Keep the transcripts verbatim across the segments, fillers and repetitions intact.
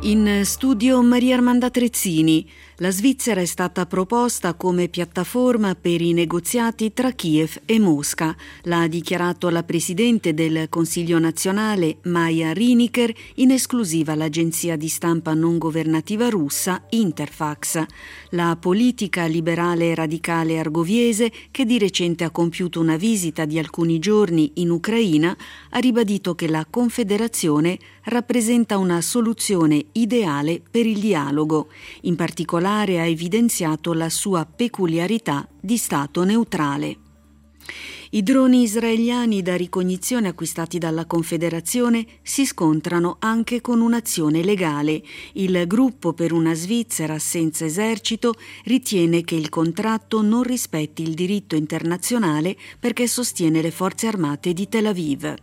In studio Maria Armanda Trezzini. La Svizzera è stata proposta come piattaforma per i negoziati tra Kiev e Mosca. L'ha dichiarato la presidente del Consiglio nazionale Maja Riniker in esclusiva all'agenzia di stampa non governativa russa Interfax. La politica liberale radicale argoviese, che di recente ha compiuto una visita di alcuni giorni in Ucraina, ha ribadito che la Confederazione rappresenta una soluzione ideale per il dialogo. In particolare ha evidenziato la sua peculiarità di Stato neutrale. I droni israeliani da ricognizione acquistati dalla Confederazione si scontrano anche con un'azione legale. Il gruppo per una Svizzera senza esercito ritiene che il contratto non rispetti il diritto internazionale perché sostiene le forze armate di Tel Aviv.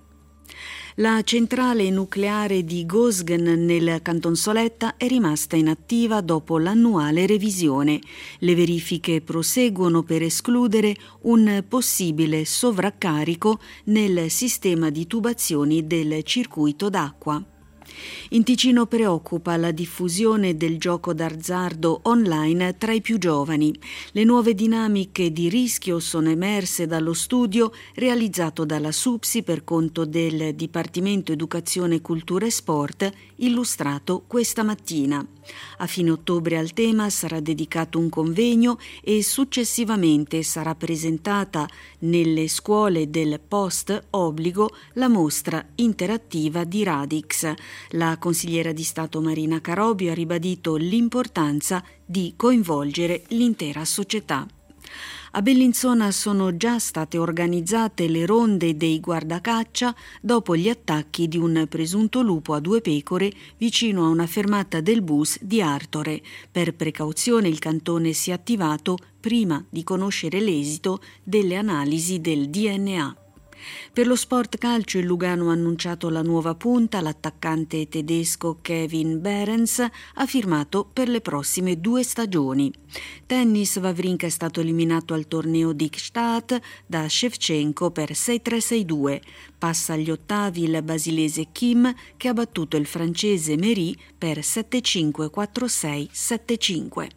La centrale nucleare di Gosgen nel Canton Soletta è rimasta inattiva dopo l'annuale revisione. Le verifiche proseguono per escludere un possibile sovraccarico nel sistema di tubazioni del circuito d'acqua. In Ticino preoccupa la diffusione del gioco d'azzardo online tra i più giovani. Le nuove dinamiche di rischio sono emerse dallo studio realizzato dalla SUPSI per conto del Dipartimento Educazione, Cultura e Sport, illustrato questa mattina. A fine ottobre al tema sarà dedicato un convegno e successivamente sarà presentata nelle scuole del post-obbligo la mostra interattiva di Radix. La consigliera di Stato Marina Carobio ha ribadito l'importanza di coinvolgere l'intera società. A Bellinzona sono già state organizzate le ronde dei guardacaccia dopo gli attacchi di un presunto lupo a due pecore vicino a una fermata del bus di Artore. Per precauzione il cantone si è attivato prima di conoscere l'esito delle analisi del D N A. Per lo sport calcio il Lugano ha annunciato la nuova punta. L'attaccante tedesco Kevin Behrens ha firmato per le prossime due stagioni. Tennis, Wawrinka è stato eliminato al torneo di Gstaad da Shevchenko per sei tre sei due. Passa agli ottavi il basilese Kim, che ha battuto il francese Mery per sette cinque quattro sei sette cinque.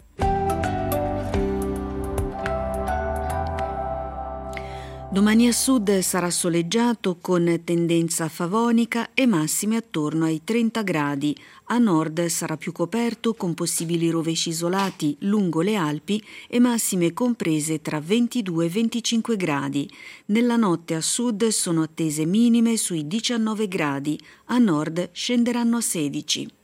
Domani a sud sarà soleggiato con tendenza favonica e massime attorno ai trenta gradi. A nord sarà più coperto con possibili rovesci isolati lungo le Alpi e massime comprese tra ventidue e venticinque gradi. Nella notte a sud sono attese minime sui diciannove gradi, a nord scenderanno a sedici.